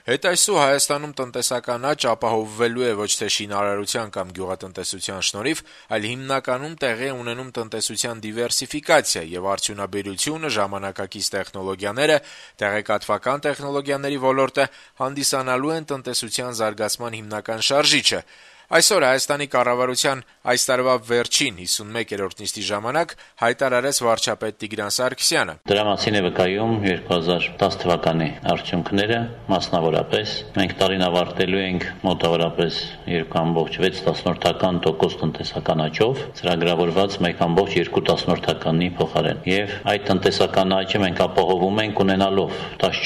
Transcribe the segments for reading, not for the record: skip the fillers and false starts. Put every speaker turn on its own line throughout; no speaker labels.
Հետայսու Հայաստանում տնտեսական աճ ապահովվելու է ոչ թե շինարարության կամ գյուղատնտեսության շնորհիվ, այլ հիմնականում տեղի է ունենում տնտեսության դիվերսիֆիկացիա եւ արդյունաբերությունը, ժամանակակից տեխնոլոգիաները, տեղեկատվական տեխնոլոգիաների ոլորտը հանդիսանալու են տնտեսության զարգացման հիմնական շարժիչը։ Այսօր Հայաստանի կառավարության այս տարվա վերջին 51-րդ նիստի ժամանակ հայտարարեց վարչապետ Տիգրան Սարգսյանը.
Դրա մասին է վկայում 2010 թվականի արդյունքները, մասնավորապես մենք տարին ավարտելու ենք մոտավորապես 2.6% տնտեսական աճով, ծրագրավորված 1.2%-ի փոխարեն։ Եւ այդ տնտեսական աճը մենք ապահովում ենք ունենալով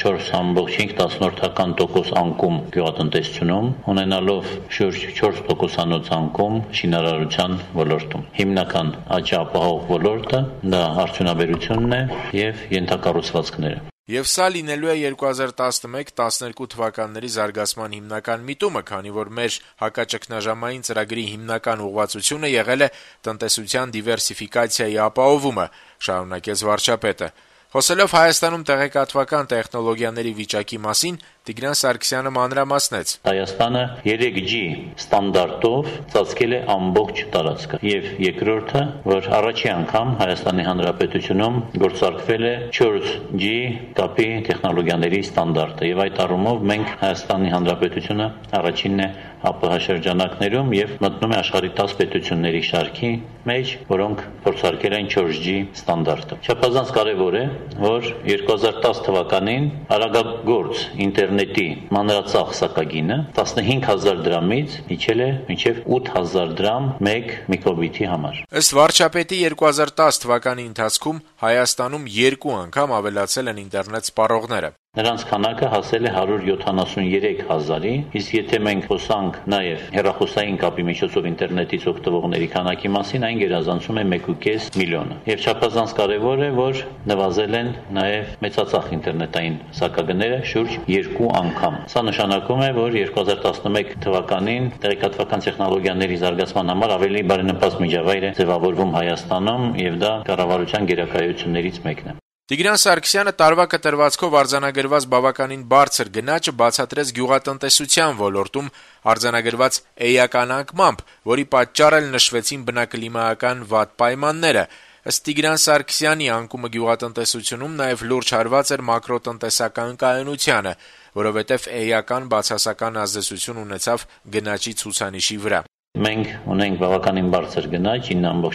14.5% անկում գյուղատնտեսությունում, ունենալով շուրջ 4% անկում շինարարության ոլորտում։ Հիմնական աճի ապահով ոլորտը դա արդյունաբերությունն է եւ ենթակառուցվածքները։
Եվ սա լինելու է 2011-12 թվականների զարգացման հիմնական միտումը, քանի որ մեր հակաճգնաժամային ծրագրի հիմնական ուղղվածությունը եղել է տնտեսության դիվերսիֆիկացիայի ապահովումը, շարունակեց վարչապետը։ Խոսելով Հայաստանում տեղեկատվական տեխնոլոգիաների վիճակի մասին, Տիգրան Սարգսյանը մանրամասնեց.
Հայաստանը 3G ստանդարտով ծածկել է ամբողջ տարածքը եւ երկրորդը, որ առաջի անգամ Հայաստանի Հանրապետությունում գործարկվել է 4G կապի տեխնոլոգիաների ստանդարտը եւ այդ առումով մենք Հայաստանի Հանրապետությունը առաջինն է ԱՊՀ շրջանակներում եւ մտնում է աշխարհի 10 պետությունների շարքի մեջ, որոնք փորձարկել են 4G ստանդարտը։ Չափազանց կարեւոր է, որ 2010 թվականին արագագործ ինտերնետի մանրածախսակագինը 15000 դրամից իջել է մինչև 8000 դրամ 1 միկրոբիտի համար։
Ըստ վարչապետի 2010 թվականի ընթացքում Հայաստանում 2 անգամ ավելացել են ինտերնետ սպառողները։
Նրանց քանակը հասել է 173,000-ի, իսկ եթե մենք խոսանք նաև հեռախոսային կապի միջոցով ինտերնետից օգտվողների քանակի մասին, այն գերազանցում է 1.5 միլիոնը։ Եվ չափազանց կարևոր է, որ նվազել են նաև մեծածախ ինտերնետային սակագները շուրջ 2 անգամ։ Սա նշանակում է, որ 2011 թվականին տեղեկատվական տեխնոլոգիաների զարգացման համար ավելի բարենպաստ միջավայր է ձևավորվում Հայաստանում, եւ դա կառավարության գերակայություններից մեկն է։
Տիգրան Սարգսյանը տարվա կտրվածքով արձանագրված բավականին բարձր գնաճը բացատրեց գյուղատնտեսության ոլորտում արձանագրված էական անկմամբ, որի պատճառ էլ նշվեցին բնակլիմայական վատ պայմանները։ Ըստ Տիգրան Սարգսյանի անկումը գյուղատնտեսությունում նաև լուրջ հարված էր մակրոտնտեսական կայունությանը, որովհետև էական բացասական ազդեցություն ունեցավ գնաճի ցուցանիշի վրա։
Մենք ունենք բավականին բարձր գնաճ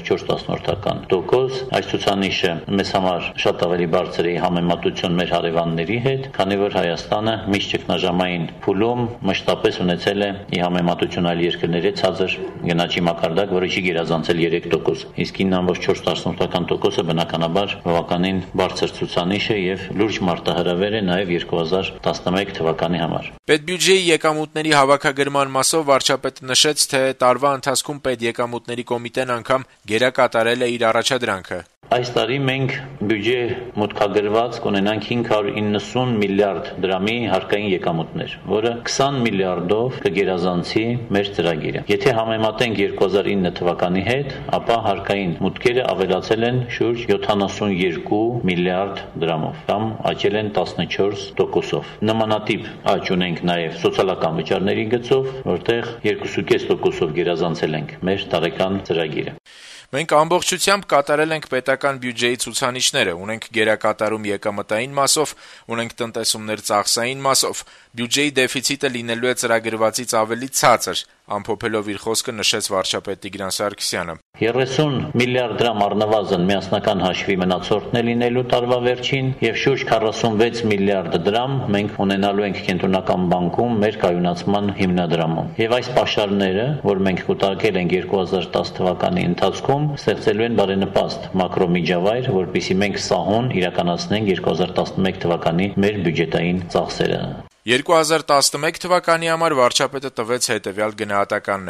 9.4%։ Այս ցուցանիշը մեզ համար շատ ավելի բարձր է համեմատություն մեր հարևանների հետ, քանի որ Հայաստանը միշտ ճգնաժամային փուլում մշտապես ունեցել է ի համեմատություն այլ երկրների ցածր գնաճի մակարդակ, որը չի գերազանցել 3%։ Իսկ 9.4%-ը բնականաբար բավականին բարձր ցուցանիշ է եւ լուրջ մարտահրավեր է նաեւ 2011 թվականի համար։
Պետբյուջեի եկամուտների հավաքագրման մասով վարչապետը նշեց, թե տարվա ընթացքում պետեկամուտների կոմիտեն անգամ գերակատարել է իր առաջադրանքը։
Այս տարի մենք բյուջե մուտքագրված կունենանք 590 միլիարդ դրամի հարկային եկամուտներ, որը 20 միլիարդով կգերազանցի մեր ծրագիրը։ Եթե համեմատենք 2009 թվականի հետ, ապա հարկային մուտքերը ավելացել են շուրջ 72 միլիարդ դրամով, կամ աճել են 14%-ով։ Նմանատիպ աճ ունենք նաև սոցիալական վճարների գծով, որտեղ 2.5%-ով գերազանցել ենք մեր տարեկան ծրագիրը։
Մենք ամբողջությամբ կատարել ենք պետական բյուջեի ցուցանիշները, ունենք գերակատարում եկամտային մասով, ունենք տնտեսումներ ծախսային մասով, բյուջեի դեֆիցիտը լինելու է ծրագրվածից ավելի ցածր, ամփոփելով իր խոսքը նշեց վարչապետ Տիգրան Սարգսյանը։
30 միլիարդ դրամ առնվազն միասնական հաշվի մնացորդն է լինելու տարվա վերջին եւ շուրջ 46 միլիարդ դրամ մենք ունենալու ենք կենտրոնական բանկում մեր կայունացման հիմնադրամում։ Եվ այս պաշարները, որ մենք կուտակել ենք 2010 թվականի ընթացքում, ստեղծելու են բարենպաստ մակրոմիջավայր, որպեսզի մենք սահուն իրականացնենք 2011 թվականի մեր բյուջետային ծախսերը։
2011 թվականի համար վարչապետը տվեց հետևյալ գնահատականները.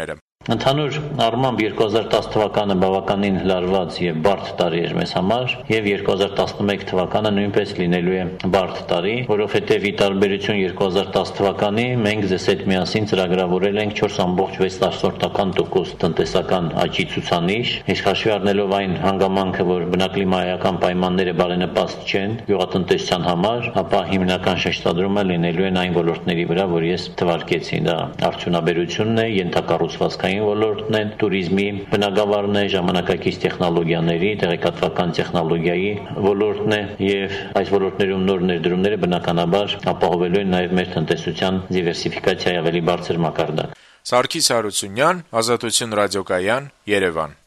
Ընդհանուր առմամբ 2010 թվականը բավականին լարված եւ բարդ տարի էր մեզ համար եւ 2011 թվականը նույնպես լինելու է բարդ տարի, որովհետեւ ի տարբերություն 2010 թվականի մենք ձեզ հետ միասին ծրագրավորել ենք 4.6% տնտեսական աճի ցուցանիշ, իսկ հաշվի առնելով այն հանգամանքը, որ բնակլիմայական պայմանները բարենպաստ չեն գյուղատնտեսության համար, ապա հիմնական շեշտադրումը լինելու են այն ոլորտների վրա, որ ես թվարկեցի, դա արդյունաբերությունն է, ենթակառուցվածքային ոլորտն է, туриզմի բնագավառն է, ժամանակակից տեխնոլոգիաների, տեղեկատվական տեխնոլոգիայի ոլորտն է եւ այս ոլորտներում նոր ներդրումները բնականաբար ապահովելու են նաեւ մեր տնտեսության դիվերսիֆիկացիայի ավելի բարձր մակարդակ։
Սարգիս Հարությունյան, Ազատություն ռադիոկայան, Երևան։